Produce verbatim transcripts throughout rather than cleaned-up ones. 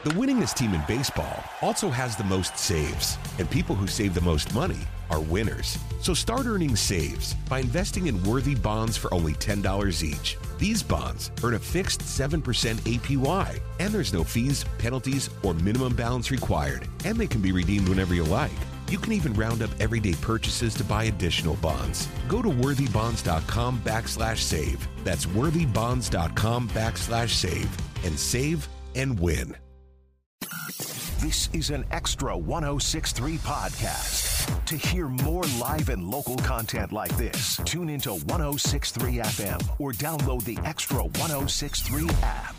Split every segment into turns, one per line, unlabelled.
The winningest team in baseball also has the most saves, and people who save the most money are winners. So start earning saves by investing in Worthy bonds for only ten dollars each. These bonds earn a fixed seven percent A P Y, and there's no fees, penalties, or minimum balance required, and they can be redeemed whenever you like. You can even round up everyday purchases to buy additional bonds. Go to worthybonds.com backslash save. That's worthybonds.com backslash save and save and win.
This is an Extra one oh six point three podcast. To hear more live and local content like this, tune into one oh six point three F M or download the Extra one oh six point three app.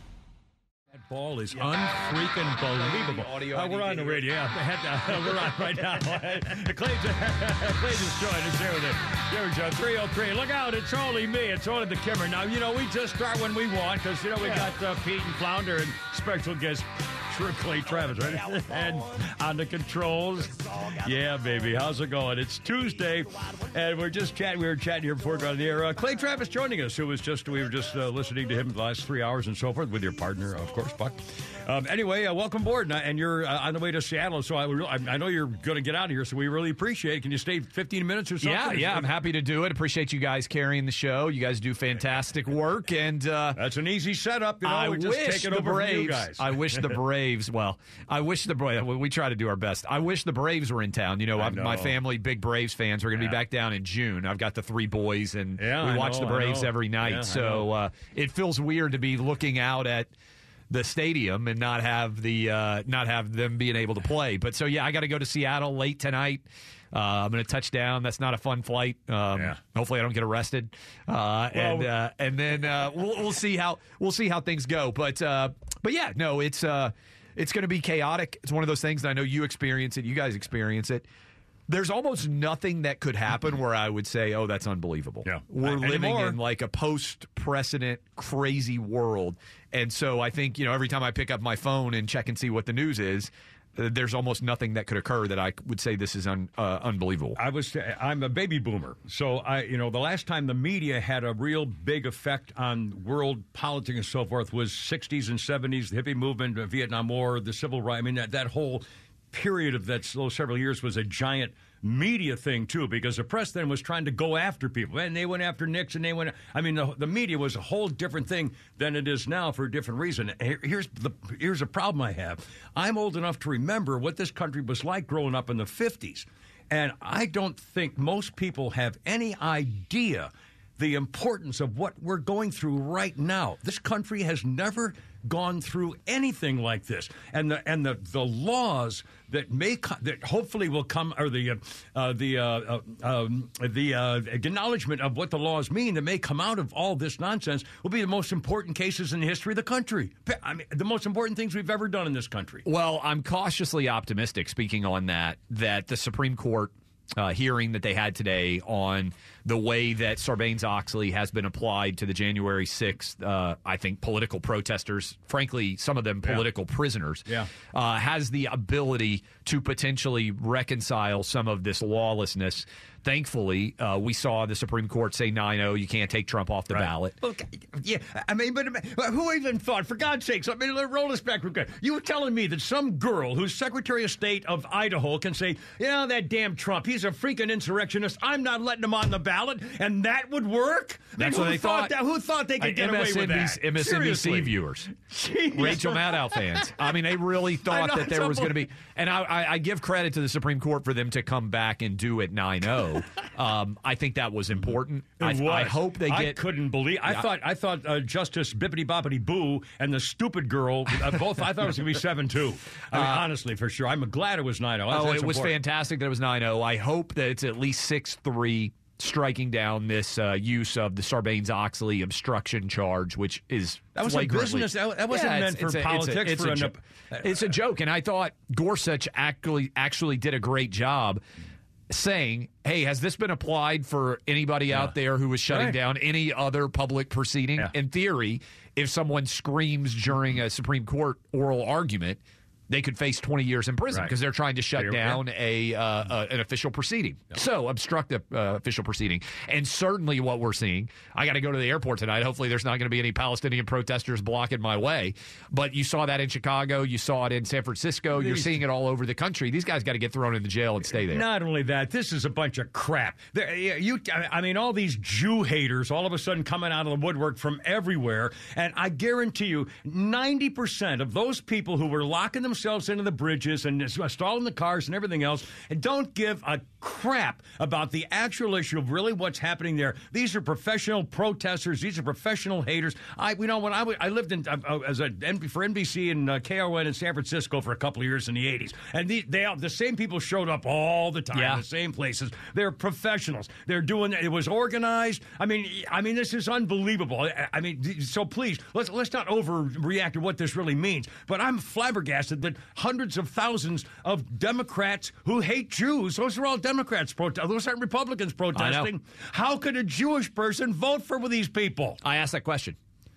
That ball is unfreaking believable. Uh, we're on the radio. Yeah, uh, we're on right now. Clay, Clay just joined us here with it. There we go. three oh three. Look out. It's only me. It's only the Kimmer. Now, you know, we just start when we want because, you know, we got uh, Pete and Flounder and special guest Clay Travis, right? And on the controls. Yeah, baby. How's it going? It's Tuesday, and we're just chatting. We were chatting here before we got on the air. Uh, Clay Travis joining us, who was just, we were just uh, listening to him the last three hours and so forth with your partner, of course, Buck. Um, anyway, uh, welcome aboard, and you're uh, on the way to Seattle, so I, I know you're going to get out of here, so we really appreciate it. Can you stay fifteen minutes or something?
Yeah, yeah, I'm happy to do it. Appreciate you guys carrying the show. You guys do fantastic work, and uh,
that's an easy setup. You know,
I
we just
wish
take it
the
over
Braves.
From you guys.
I wish the Braves. Well, I wish the Braves. We try to do our best. I wish the Braves were in town. You know,
I
I've,
know.
my family, big Braves fans. We're going to
Yeah.
be back down in June. I've got the three boys, and
Yeah,
we
I
watch
know,
the
I
Braves
know.
every night.
Yeah, I
so
know.
uh, it feels weird to be looking out at the stadium and not have the uh, not have them being able to play. But so yeah, I got to go to Seattle late tonight. Uh, I'm going to touch down. That's not a fun flight. Um,
Yeah.
Hopefully, I don't get arrested. Uh, and uh, and then uh, we'll we'll see how we'll see how things go. But uh, but yeah, no, it's uh, it's going to be chaotic. It's one of those things that I know you experience it. You guys experience it. There's almost nothing that could happen where I would say, oh, that's unbelievable.
Yeah.
We're
Not
living
anymore.
in like a post-precedent crazy world. And so I think, you know, every time I pick up my phone and check and see what the news is, uh, there's almost nothing that could occur that I would say this is un, uh, unbelievable.
I was I'm a baby boomer, so I you know the last time the media had a real big effect on world politics and so forth was sixties and seventies, the hippie movement, the Vietnam War, the civil rights. I mean that, that whole period of that those several years was a giant media thing too, because the press then was trying to go after people, and they went after Nixon. They went. I mean, the, the media was a whole different thing than it is now for a different reason. Here- Here's the here's a problem I have. I'm old enough to remember what this country was like growing up in the fifties, and I don't think most people have any idea the importance of what we're going through right now. This country has never gone through anything like this, and the and the, the laws that may co- that hopefully will come, or the uh, uh, the uh, uh, um, the uh, acknowledgement of what the laws mean that may come out of all this nonsense will be the most important cases in the history of the country. I mean, the most important things we've ever done in this country.
Well, I'm cautiously optimistic, speaking on that, that the Supreme Court uh, hearing that they had today on the way that Sarbanes-Oxley has been applied to the January sixth, uh, I think, political protesters, frankly, some of them political
Yeah.
prisoners,
Yeah.
uh, has the ability to potentially reconcile some of this lawlessness. Thankfully, uh, we saw the Supreme Court say nine oh, you can't take Trump off the
Right.
ballot.
Okay, yeah, I mean, but, but who even thought, for God's sakes, I mean, roll this back real quick. You were telling me that some girl who's Secretary of State of Idaho can say, you know, that damn Trump, he's a freaking insurrectionist. I'm not letting him on the ballot, and that would work? I mean,
That's
who
what they thought.
That, who thought they could get away with that?
M S N B C
Seriously.
viewers,
Jeez.
Rachel Maddow fans. I mean, they really thought
know,
that there
it's
was going to be, and I, I, I give credit to the Supreme Court for them to come back and do it nine oh. Um, I think that was important.
It
I,
was.
I hope they
I
get.
couldn't believe. I
Yeah.
thought. I thought uh, Justice Bippity Boppity Boo and the stupid girl. Uh, both. I thought it was going to be seven two. I mean,
Uh,
honestly, for sure. I'm glad it was nine oh.
Oh, it was fantastic that it was nine oh. I hope that it's at least six three, striking down this uh, use of the Sarbanes-Oxley obstruction charge, which is
That was a
flagrantly-
business. That, that wasn't
Yeah,
meant
it's-
for
it's a- it's a-
politics.
It's
for
a,
an,
jo- it's a joke, and I thought Gorsuch actually actually did a great job saying, hey, has this been applied for anybody
Yeah.
out there who was shutting
Right.
down any other public proceeding?
Yeah.
In theory, if someone screams during a Supreme Court oral argument, they could face twenty years in prison because
Right.
they're trying to shut
They're-
down a uh, uh, an official proceeding. So obstruct the uh, official proceeding. And certainly what we're seeing, I got to go to the airport tonight. Hopefully there's not going to be any Palestinian protesters blocking my way. But you saw that in Chicago. You saw it in San Francisco. You're
These-
seeing it all over the country. These guys got to get thrown in the jail and stay there.
Not only that, this is a bunch of crap. There, you, I mean, all these Jew haters all of a sudden coming out of the woodwork from everywhere, and I guarantee you, ninety percent of those people who were locking themselves into the bridges and stalling the cars and everything else, and don't give a crap about the actual issue of really what's happening there. These are professional protesters. These are professional haters. I, you know, when I, w- I lived in uh, as a for N B C and uh, K O N in San Francisco for a couple of years in the eighties, and the, they the same people showed up all the time,
Yeah.
the same places. They're professionals. They're doing it. Was organized. I mean, I mean, this is unbelievable. I, I mean, so please let's let's not overreact to what this really means. But I'm flabbergasted that hundreds of thousands of Democrats who hate Jews, those are all Democrats protest. Those aren't Republicans protesting. How could a Jewish person vote for these people?
I asked that question.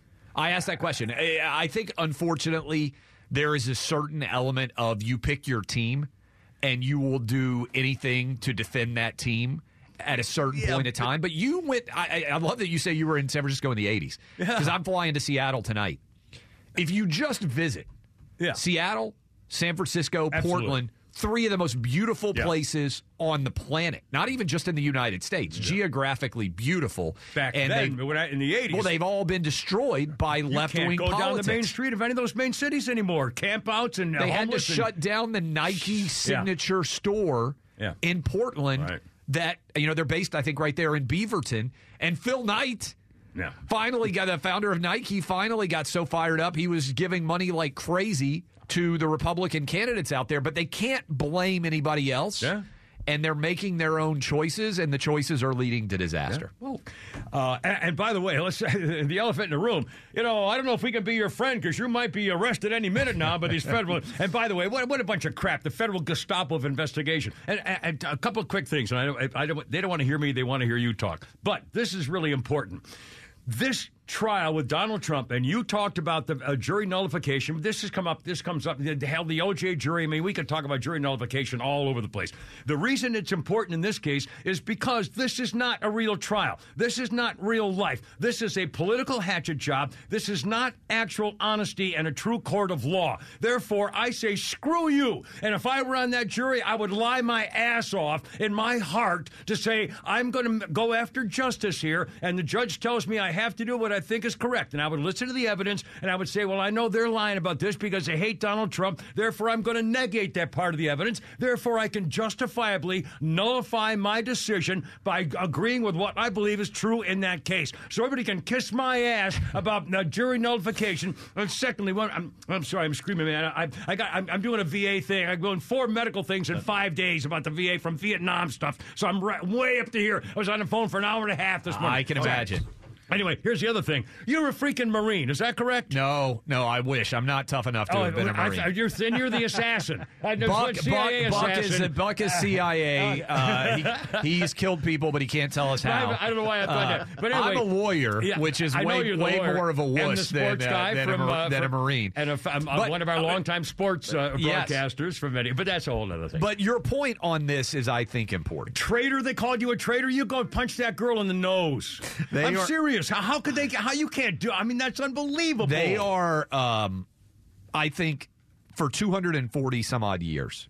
I asked that question. I I think, unfortunately, there is a certain element of you pick your team and you will do anything to defend that team at a certain
Yeah,
point of time. But you went, I, I love that you say you were in San Francisco in the eighties because I'm flying to Seattle tonight. If you just visit
Yeah.
Seattle, San Francisco,
Absolutely.
Portland, three of the most beautiful
Yeah.
places on the planet, not even just in the United States, geographically beautiful.
Back
and
then,
they,
when I- in the eighties.
well, they've all been destroyed by
you
left-wing
can't go
politics.
down the main street of any of those main cities anymore. Campouts and uh,
They had to
homeless and-
shut down the Nike signature store
Yeah.
in Portland.
Right.
That you know they're based, I think, right there in Beaverton. And Phil Knight
Yeah.
finally got the founder of Nike. Finally got so fired up he was giving money like crazy to the Republican candidates out there. But they can't blame anybody else.
Yeah.
And they're making their own choices, and the choices are leading to disaster.
Well, uh, and, and by the way, let's the elephant in the room. You know, I don't know if we can be your friend because you might be arrested any minute now. But these federal. And by the way, what, what a bunch of crap! The federal Gestapo of investigation. And, and, and a couple of quick things. And I, don't- I don't. They don't want to hear me. They want to hear you talk. But this is really important. This trial with Donald Trump, and you talked about the uh, jury nullification. This has come up. This comes up. The, hell, the O J jury. I mean, we could talk about jury nullification all over the place. The reason it's important in this case is because this is not a real trial. This is not real life. This is a political hatchet job. This is not actual honesty and a true court of law. Therefore, I say screw you. And if I were on that jury, I would lie my ass off in my heart to say I'm going to go after justice here. And the judge tells me I have to do what I think is correct. And I would listen to the evidence, and I would say, well, I know they're lying about this because they hate Donald Trump. Therefore, I'm going to negate that part of the evidence. Therefore, I can justifiably nullify my decision by agreeing with what I believe is true in that case. So everybody can kiss my ass about uh, jury nullification. And secondly, well, I'm, I'm sorry, I'm screaming, man. I, I got, I'm, I'm doing a V A thing. I'm doing four medical things in five days about the V A from Vietnam stuff. So I'm right, way up to here. I was on the phone for an hour and a half this morning.
I can
Okay.
imagine.
Anyway, here's the other thing. You're a freaking Marine. Is that correct?
No, no, I wish. I'm not tough enough to
Oh,
have been a
I-
Marine.
I- you're, then you're the assassin. I know
Buck,
what C I A
Buck, Buck, is,
assassin.
Buck is C I A. Uh, he, he's killed people, but he can't tell us how.
I, I don't know why I thought
Uh,
that. But anyway,
I'm a lawyer,
Yeah,
which is
I know
way,
you're the
way
lawyer
more of a
and the
wuss than,
sports
uh,
guy
than,
from,
a,
uh,
than a
from-
Marine.
And a, I'm, I'm
But-
one of our longtime sports uh,
Yes.
broadcasters from many. But that's a whole other thing.
But your point on this is, I think, important.
Traitor, they called you a traitor. You go and punch that girl in the nose.
They
I'm
are-
serious. How, how could they? How you can't do? I mean, that's unbelievable.
They are, um, I think, for two hundred forty some odd years,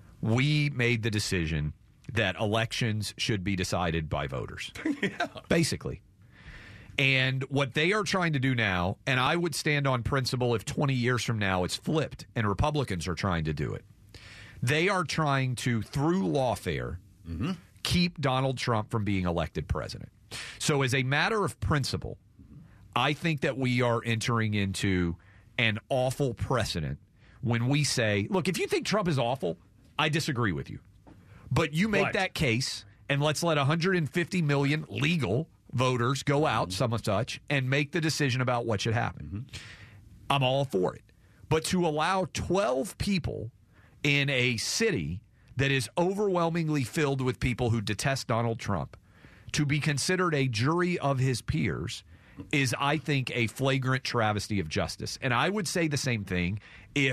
we made the decision that elections should be decided by voters. Yeah. Basically. And what they are trying to do now, and I would stand on principle if twenty years from now it's flipped and Republicans are trying to do it, they are trying to, through lawfare, mm-hmm. keep Donald Trump from being elected president. So as a matter of principle, I think that we are entering into an awful precedent when we say, look, if you think Trump is awful, I disagree with you. But you make
But-
that case, and let's let one hundred fifty million legal voters go out, some of such, and make the decision about what should happen. Mm-hmm. I'm all for it. But to allow twelve people in a city that is overwhelmingly filled with people who detest Donald Trump to be considered a jury of his peers is, I think, a flagrant travesty of justice. And I would say the same thing if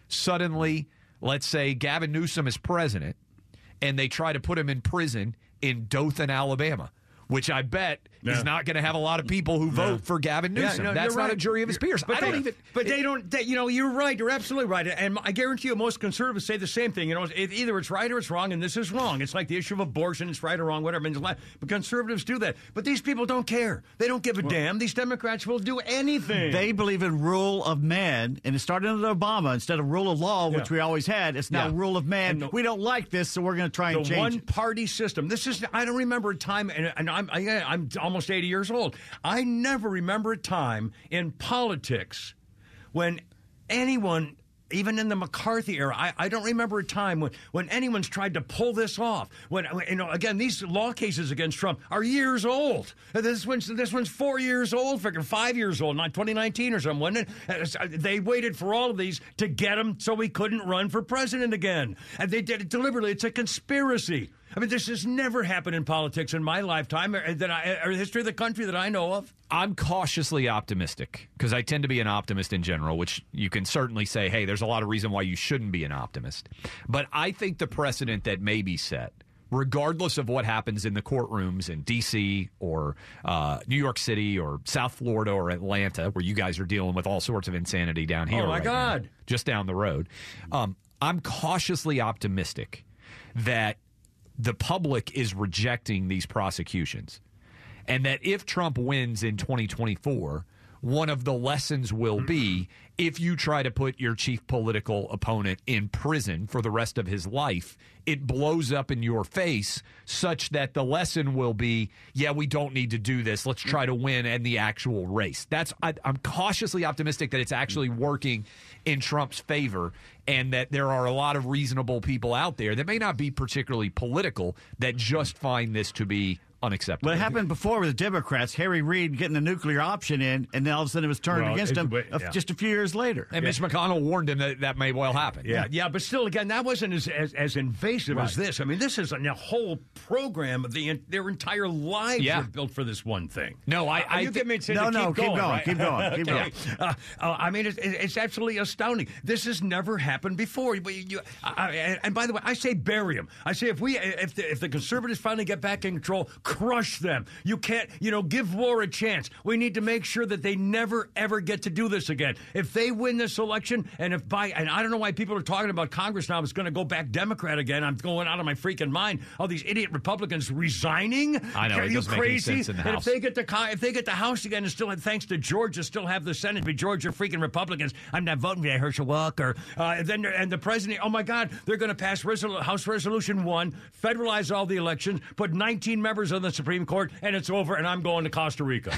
suddenly, let's say Gavin Newsom is president, and they try to put him in prison in Dothan, Alabama, which I bet
yeah.
is not going to have a lot of people who vote yeah. for Gavin Newsom.
Yeah, no,
That's not
right.
a jury of his peers.
But
I don't
they,
even.
But they don't. They, you know, you're right. You're absolutely right. And I guarantee you, most conservatives say the same thing. You know, it, either it's right or it's wrong, and this is wrong. It's like the issue of abortion. It's right or wrong, whatever. But conservatives do that. But these people don't care. They don't give a well, damn. These Democrats will do anything.
They believe in rule of man, and it started under Obama. Instead of rule of law, which yeah. we always had, it's now yeah. rule of man. The, we don't like this, so we're going to try and change it.
The one-party system. This is. I don't remember a time, and, and I'm I, I'm almost eighty years old. I never remember a time in politics when anyone, even in the McCarthy era, I, I don't remember a time when, when anyone's tried to pull this off. When, you know, again, these law cases against Trump are years old. This one's this one's four years old, freaking five years old, not twenty nineteen or something, wasn't it? They waited for all of these to get him so he couldn't run for president again. And they did it deliberately. It's a conspiracy. I mean, this has never happened in politics in my lifetime or, that I, or the history of the country that I know of.
I'm cautiously optimistic because I tend to be an optimist in general, which you can certainly say, hey, there's a lot of reason why you shouldn't be an optimist. But I think the precedent that may be set, regardless of what happens in the courtrooms in D C or uh, New York City or South Florida or Atlanta, where you guys are dealing with all sorts of insanity down here.
Oh, my
right
God.
Now, just down the road. Um, I'm cautiously optimistic that the public is rejecting these prosecutions, and that if Trump wins in twenty twenty-four, one of the lessons will be if you try to put your chief political opponent in prison for the rest of his life, it blows up in your face such that the lesson will be, yeah, we don't need to do this. Let's try to win in the actual race. That's I, I'm cautiously optimistic that it's actually working in Trump's favor, and that there are a lot of reasonable people out there that may not be particularly political that just find this to be unacceptable.
But it happened before with the Democrats. Harry Reid getting the nuclear option in, and then all of a sudden it was turned well, against him but, yeah. just a few years later.
And
yeah.
Mitch McConnell warned him that that may well happen.
Yeah, yeah, yeah but still, again, that wasn't as as, as invasive right. as this. I mean, this is a, a whole program of the their entire lives
yeah.
are built for this one thing.
No, I,
uh,
I
you
th-
get me to,
no,
to
no,
keep
keep
going,
going,
right?
keep going, keep
okay.
going.
Uh, uh, I mean, it's, it's absolutely astounding. This has never happened before. You, you, I, and by the way, I say bury them. I say if we if the, if the conservatives finally get back in control, crush them. You can't, you know, give war a chance. We need to make sure that they never, ever get to do this again. If they win this election, and if by, and I don't know why people are talking about Congress now, it's going to go back Democrat again. I'm going out of my freaking mind. All these idiot Republicans resigning.
I know,
Are
it
you
doesn't
crazy?
make any sense in the
and
House.
if they get the if they get the House again, and still, thanks to Georgia, still have the Senate, be Georgia freaking Republicans. I'm not voting for Herschel Walker. Uh, and then and the president. Oh my God, they're going to pass Resol- House Resolution One, federalize all the elections, put nineteen members on the Supreme Court, and it's over. And I'm going to Costa Rica.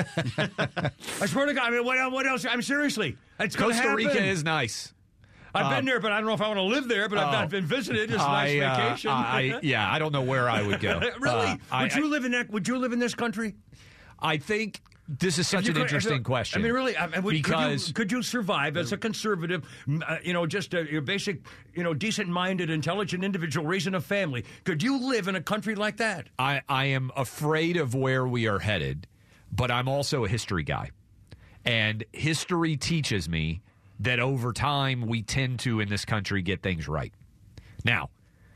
I swear to God. I mean, what, what else? I'm seriously. It's
Costa Rica is nice.
I've
um,
been there, but I don't know if I want to live there. But I've
oh,
not been visited. It's a nice
I, uh,
vacation.
I, yeah, I don't know where I would go.
Really?
Uh,
would
I,
you live in that? Would you live in this country?
I think this is such an
could,
interesting
if,
question.
I mean, really, I mean, would,
because
could you, could you survive as a conservative, uh, you know, just a your basic, you know, decent-minded, intelligent individual raising a family? Could you live in a country like that?
I, I am afraid of where we are headed, but I'm also a history guy. And history teaches me that over time we tend to, in this country, get things right. Now,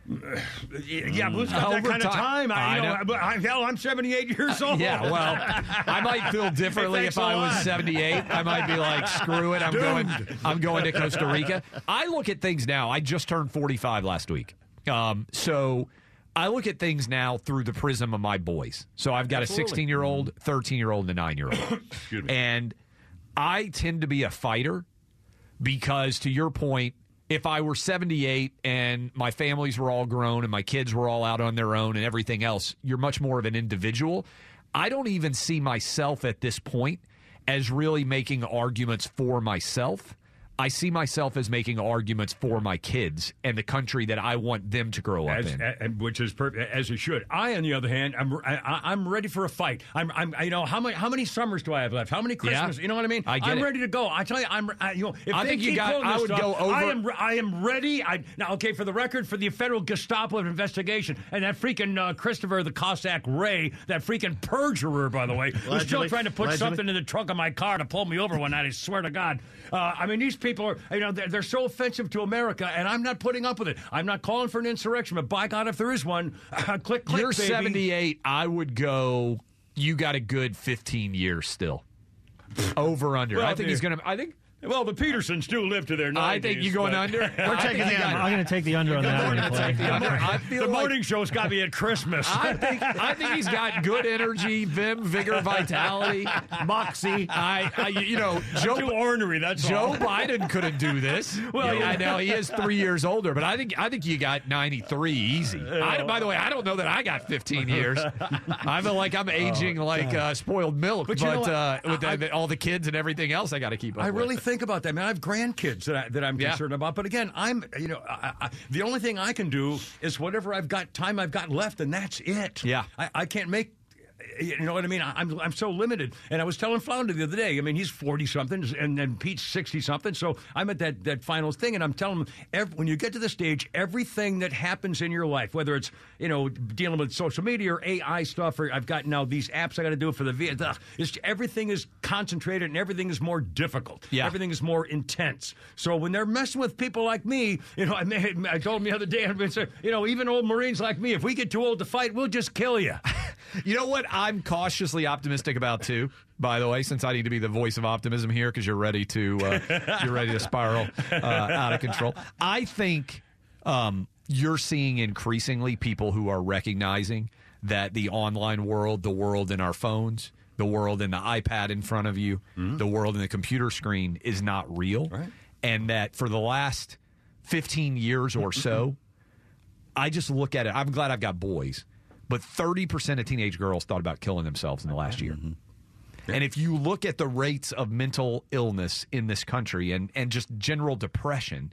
yeah, but it's not that kind of time. I, you know, know. I, hell, I'm seventy-eight years old.
Yeah, well, I might feel differently if I was seventy-eight. I might be like, screw it, I'm Doomed. going. I'm going to Costa Rica. I look at things now. I just turned forty-five last week, um, so I look at things now through the prism of my boys. So I've got Absolutely. a sixteen-year-old, thirteen-year-old, and a nine-year-old, and I tend to be a fighter because, to your point, if I were seventy-eight and my families were all grown and my kids were all out on their own and everything else, you're much more of an individual. I don't even see myself at this point as really making arguments for myself. I see myself as making arguments for my kids and the country that I want them to grow up
as,
in,
a, which is perfect, as it should. I, on the other hand, I'm I, I'm ready for a fight. I'm, I'm you know how many how many summers do I have left? How many Christmas?
Yeah,
you know what I mean?
I get
I'm
it.
ready to go. I tell you, I'm I, you know if
I
they
think
keep
you got.
pulling
I
this
would
stuff,
go over.
I am I am ready. I now okay for the record for the federal Gestapo investigation and that freaking uh, Christopher the Cossack Ray, that freaking perjurer, by the way, who's still trying to put
Allegedly.
something in the trunk of my car to pull me over one night. I swear to God. Uh, I mean these people. people are, you know, they're, they're so offensive to America, and I'm not putting up with it. I'm not calling for an insurrection, but by God, if there is one, uh, click, click,
You're
baby.
seventy-eight. I would go, you got a good fifteen years still. Over, under.
Well,
I think
dude.
he's going to, I think.
Well, the Petersons do live to their nineties.
I think you're going
but...
under.
We're taking the under.
I'm going to take the under on that one.
I feel
the
like,
morning show's got me at Christmas.
I think I think he's got good energy, vim, vigor, vitality,
moxie.
I, I you know, Joe
too ornery. That's
Joe
all.
Biden couldn't do this.
Well,
yeah,
yeah.
I know he is three years older, but I think I think you got ninety-three easy. I, by the way, I don't know that I got fifteen years. I feel like I'm aging oh, like uh, spoiled milk,
but,
but,
you know
uh, with
I,
the, all the kids and everything else, I got to keep up.
I
with.
really think about that, man. I have grandkids that, I, that I'm
Yeah.
concerned about. But again, I'm, you know, I, I, the only thing I can do is whatever I've got, time I've got left, and that's it.
Yeah.
I, I can't make. You know what I mean? I'm I'm so limited. And I was telling Flounder the other day, I mean, he's forty-something, and, and Pete's sixty-something, so I'm at that, that final thing, and I'm telling him, every, when you get to the stage, everything that happens in your life, whether it's, you know, dealing with social media or A I stuff, or I've got now these apps I got to do for the V, it's, everything is concentrated, and everything is more difficult.
Yeah.
Everything is more intense. So when they're messing with people like me, you know, I, may, I told them the other day, I said, you know, even old Marines like me, if we get too old to fight, we'll just kill you.
You know what I'm cautiously optimistic about too, by the way, since I need to be the voice of optimism here because you're ready to uh, you're ready to spiral uh, out of control. I think um, you're seeing increasingly people who are recognizing that the online world, the world in our phones, the world in the iPad in front of you, mm-hmm. the world in the computer screen is not real,
right.
and that for the last fifteen years or so, I just look at it. I'm glad I've got boys. But thirty percent of teenage girls thought about killing themselves in the last year. Mm-hmm. Yeah. And if you look at the rates of mental illness in this country and, and just general depression,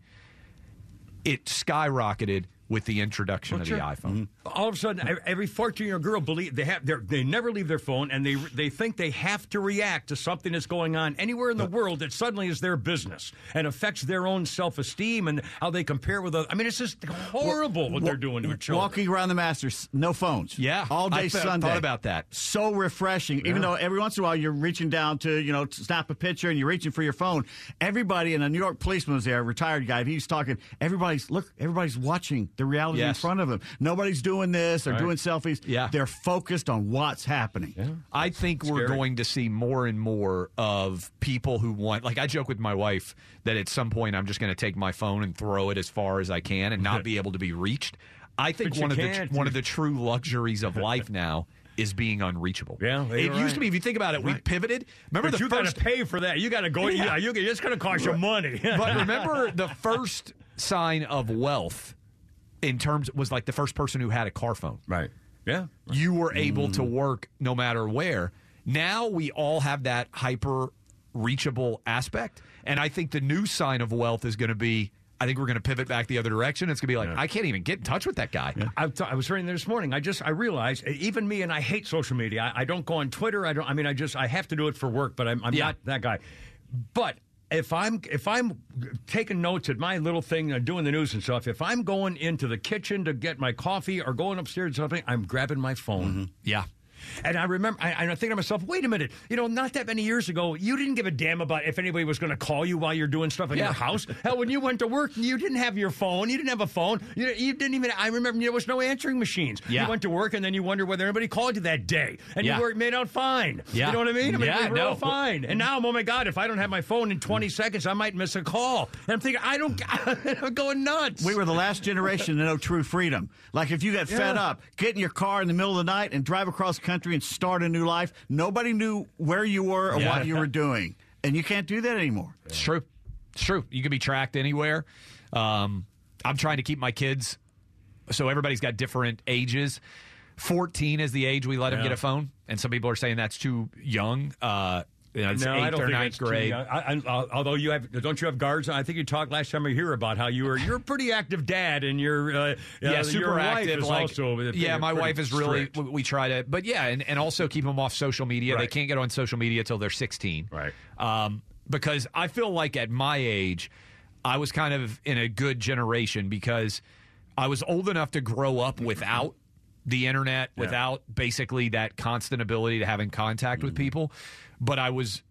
it skyrocketed with the introduction well, of
sure.
the iPhone.
Mm-hmm. All of a sudden, every fourteen-year-old girl believe they have they never leave their phone, and they they think they have to react to something that's going on anywhere in the world that suddenly is their business and affects their own self-esteem and how they compare with other. I mean, it's just horrible well, what well, they're doing to children.
Walking around the Masters, no phones.
Yeah,
all day
I th-
Sunday.
Thought about that.
So refreshing. Yeah. Even though every once in a while you're reaching down to you know snap a picture and you're reaching for your phone. Everybody, and a New York policeman was there, a retired guy. He's talking. Everybody's look. Everybody's watching the reality
yes.
in front of them. Nobody's doing this or
right.
doing selfies.
Yeah.
They're focused on what's happening.
Yeah.
I think
Scary.
we're going to see more and more of people who want, like I joke with my wife that at some point I'm just going to take my phone and throw it as far as I can and not be able to be reached. I think
But
one of
can't.
the one of the true luxuries of life now is being unreachable.
Yeah,
it
you're
used
right.
to be. If you think about it, we
Right.
pivoted. Remember
But
the
you
first
got to pay for that. You got to go.
Yeah.
Yeah, you, it's going to cost you money.
But remember the first sign of wealth in terms was like the first person who had a car phone.
Right. Yeah.
You were able to work no matter where. Now we all have that hyper reachable aspect. And I think the new sign of wealth is going to be, I think we're going to pivot back the other direction. It's going to be like, yeah. I can't even get in touch with that guy.
Yeah. I, t- I was reading there this morning. I just, I realized, even me, and I hate social media. I, I don't go on Twitter. I don't, I mean, I just, I have to do it for work, but I'm, I'm
Yeah.
not that guy. But if I'm if I'm taking notes at my little thing, uh, doing the news and stuff, if I'm going into the kitchen to get my coffee or going upstairs or something, I'm grabbing my phone.
Mm-hmm. Yeah.
And I remember, I, I think to myself, wait a minute, you know, not that many years ago, you didn't give a damn about if anybody was going to call you while you're doing stuff in
Yeah.
your house. Hell, when you went to work, you didn't have your phone. You didn't have a phone. You, you didn't even, I remember there was no answering machines.
Yeah.
You went to work and then you wonder whether anybody called you that day. And
Yeah.
you were made out fine.
Yeah.
You know what I mean? I mean,
Yeah,
it was real
no.
fine. And now, oh my God, if I don't have my phone in twenty seconds, I might miss a call. And I'm thinking, I don't, I'm going nuts.
We were the last generation to know true freedom. Like if you got fed
Yeah.
up, get in your car in the middle of the night and drive across the country and start a new life. Nobody knew where you were or
Yeah.
what you were doing. And you can't do that anymore.
It's true. It's true. You can be tracked anywhere. Um, I'm trying to keep my kids, so everybody's got different ages. fourteen is the age we let them
Yeah.
get a phone, and some people are saying that's too young. Uh, you know, it's
No, I
eighth
don't
or
think
ninth
it's too
grade.
young. I, I, although you have, don't you have guards? I think you talked last time we were here about how you were you're a pretty active dad, and your uh,
Yeah,
uh,
super
your
active.
Wife is
like,
also
yeah, my
pretty
wife is really.
strict.
We, we try to, but yeah, and, and also keep them off social media. They
Right.
can't get on social media until they're sixteen.
Right.
Um, because I feel like at my age, I was kind of in a good generation because I was old enough to grow up without the internet,
Yeah.
without basically that constant ability to have in contact with people. But I was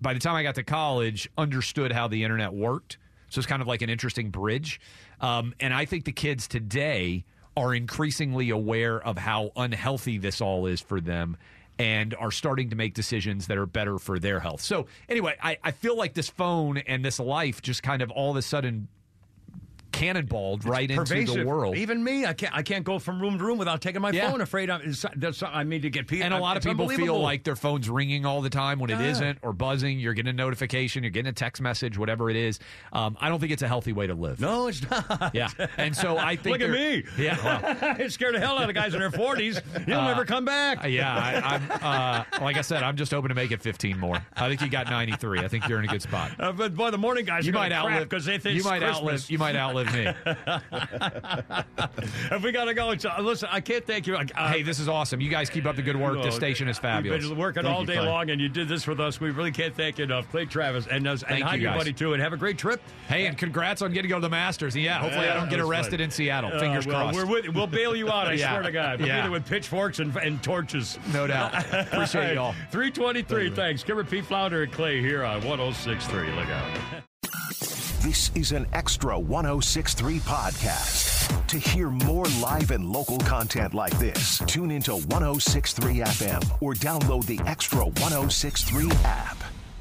by the time I got to college, understood how the internet worked. So it's kind of like an interesting bridge. Um, and I think the kids today are increasingly aware of how unhealthy this all is for them and are starting to make decisions that are better for their health. So anyway, I, I feel like this phone and this life just kind of all of a sudden cannonballed right into the world.
Even me, I can't. I can't go from room to room without taking my
yeah.
phone. Afraid I'm, that's, I need to get people.
And a lot
it's
of people feel like their phone's ringing all the time when it
yeah.
isn't, or buzzing. You're getting a notification, you're getting a text message, whatever it is. Um, I don't think it's a healthy way to live.
No, it's not.
Yeah, and so I think
look at me.
Yeah, well,
it scared the hell out of guys in their forties. You'll uh, never come back.
Yeah, I, I'm. Uh, like I said, I'm just hoping to make it fifteen more. I think you got ninety-three. I think you're in a good spot.
Uh, but boy, the morning guys,
you
are
might outlive
because they think
you might
Christmas.
outlive you might outlive me.
If we got to go, it's, uh, listen, I can't thank you. Uh,
hey, this is awesome. You guys keep up the good work.
No,
this station is fabulous.
You've been working
thank
all
you,
day
Clay.
long, and you did this with us. We really can't thank you enough. Clay Travis, and, uh, and hi
you
to your
guys.
buddy, too, and have a great trip.
Hey, and congrats on getting to go to the Masters. Yeah, hopefully
Yeah,
I don't get
that was
arrested
fun.
in Seattle.
Uh,
Fingers
well,
crossed.
We're with, we'll bail you out, I
Yeah.
swear to God. We'll
Yeah.
be there with pitchforks and, and torches.
No doubt. Appreciate y'all.
three twenty-three, thanks. Kimber P. Flounder and Clay here on one oh six point three. Look out.
This is an extra one oh six point three podcast. To hear more live and local content like this, tune into one oh six point three F M or download the Extra one oh six point three app.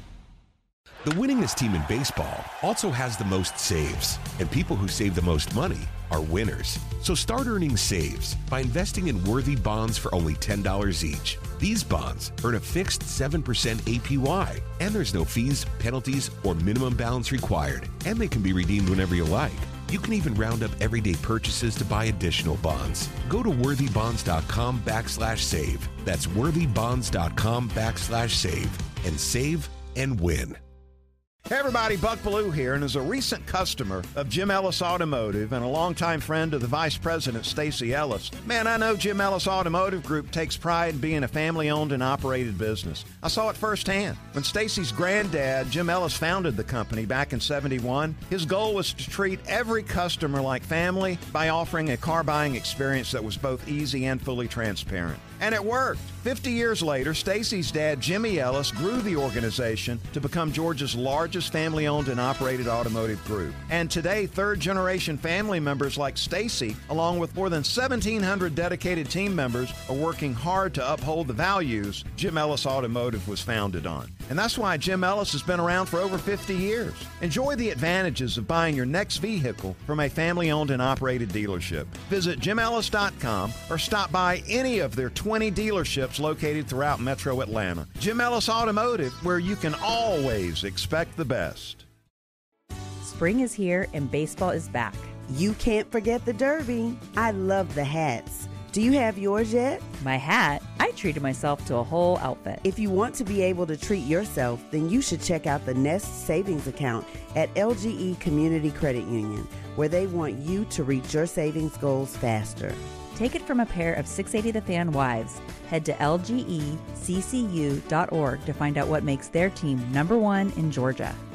The winningest team in baseball also has the most saves, and people who save the most money are winners. So start earning saves by investing in worthy bonds for only ten dollars each. These bonds earn a fixed seven percent A P Y, and there's no fees, penalties, or minimum balance required, and they can be redeemed whenever you like. You can even round up everyday purchases to buy additional bonds. Go to worthybonds.com backslash save. That's worthybonds.com backslash save and save and win.
Hey everybody, Buck Ballou here, and as a recent customer of Jim Ellis Automotive and a longtime friend of the Vice President, Stacy Ellis, man, I know Jim Ellis Automotive Group takes pride in being a family-owned and operated business. I saw it firsthand. When Stacy's granddad, Jim Ellis, founded the company back in seventy-one, his goal was to treat every customer like family by offering a car buying experience that was both easy and fully transparent. And it worked. fifty years later, Stacy's dad, Jimmy Ellis, grew the organization to become Georgia's largest family-owned and operated automotive group. And today, third-generation family members like Stacy, along with more than seventeen hundred dedicated team members, are working hard to uphold the values Jim Ellis Automotive was founded on. And that's why Jim Ellis has been around for over fifty years. Enjoy the advantages of buying your next vehicle from a family-owned and operated dealership. Visit jim ellis dot com or stop by any of their twenty dealerships located throughout Metro Atlanta. Jim Ellis Automotive, where you can always expect the best.
Spring is here and baseball is back.
You can't forget the Derby. I love the hats. Do you have yours yet?
My hat? I treated myself to a whole outfit.
If you want to be able to treat yourself, then you should check out the Nest Savings Account at L G E Community Credit Union, where they want you to reach your savings goals faster.
Take it from a pair of six eighty The Fan wives. Head to L G E C C U dot org to find out what makes their team number one in Georgia.